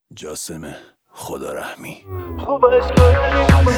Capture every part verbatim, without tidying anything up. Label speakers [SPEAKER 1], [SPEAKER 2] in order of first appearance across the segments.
[SPEAKER 1] جاسم خدا رحمی.
[SPEAKER 2] خوبش کردی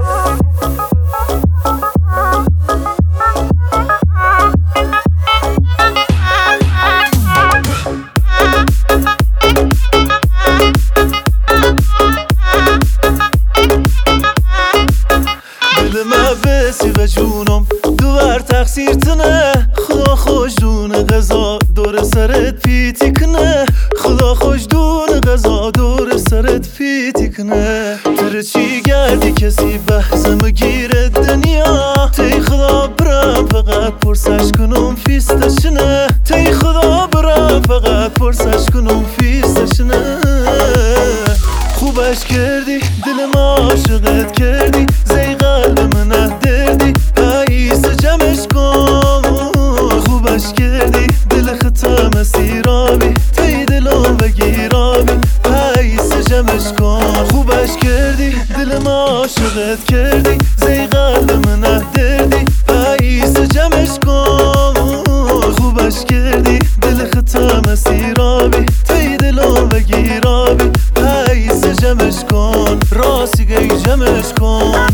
[SPEAKER 2] دل من بسی و جونم دوبر تقصیر تنه. خدا خوش دون غذا دور سرت پیتی کنه. خدا خوش دون غذا دور سرت پیتی کنه. تر چی گردی کسی بحثم گیره دنیا. تی خدا برم فقط پرسش کنم فیستشنه. تی خدا برم فقط پرسش کنم فیستشنه. خوبش کردی دل ما عاشقت کردی. زی قلب من دردی پاییس جمعش کن. خوبش کردی دل خطا مسیرابی. تی دلم بگیرابی پاییس جمعش کن. خوبش کردی دل ما عاشقت کردی. زی قلب من دردی پاییس جمعش کن. خوبش کردی دل خطا مسیرابی. تی دلم بگیرابی پاییس جمعش کن. راستی گی جمعش کن.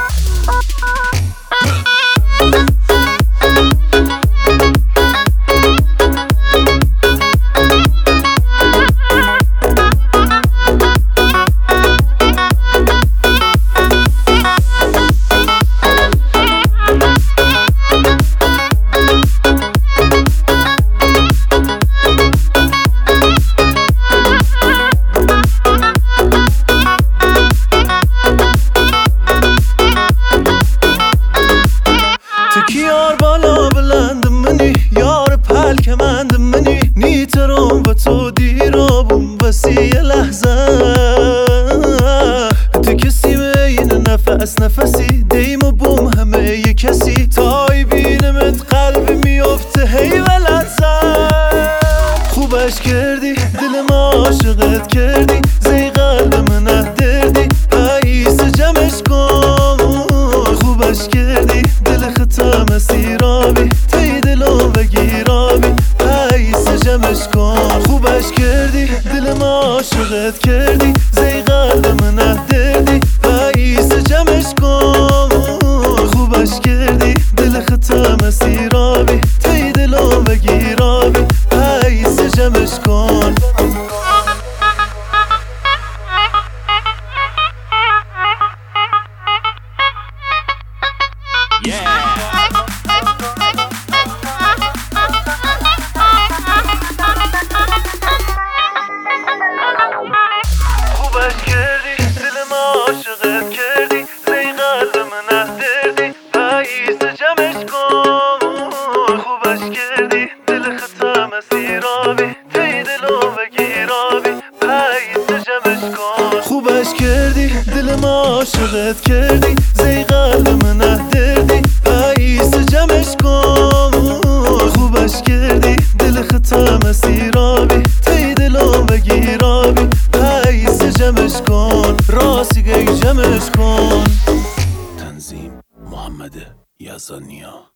[SPEAKER 2] یار بالا بلند منی یار پلک مند منی. نیترم و تو دیرابم بسی یه لحظه. تو کسی مین نفس نفسی دیم و بوم همه یه کسی. تای بینمت قلب میفته هی و لحظه. خوبش کردی دل ما عاشقت کردی. زی قلب من دردی پاییس جمعش کن. خوبش کردی دل خطا مسیرابی. تی دلو بگیرابی پاییس جمعش کن. خوبش کردی دل ما عاشقت کردی. زی قلب من دردی پاییس جمعش کن. خوبش کردی دل خطا مسیرابی. تی دلو بگیرابی پاییس جمعش کن. خوبش کردی دل ما عاشقت کردی. زی قلب من دردی پاییس جمعش کن. خوبش کردی دل خطا مسیرابی. تی دلو بگیرابی پاییس جمعش کن. خوبش کردی دل ما عاشقت کردی. زی قلب من دردی پاییس جمعش کن. خوبش کردی دل خطا مسیرابی. تی دلو بگیرابی پاییس جمعش کن. راستی گی جمعش کن.
[SPEAKER 1] تنظیم محمد یزدانیا.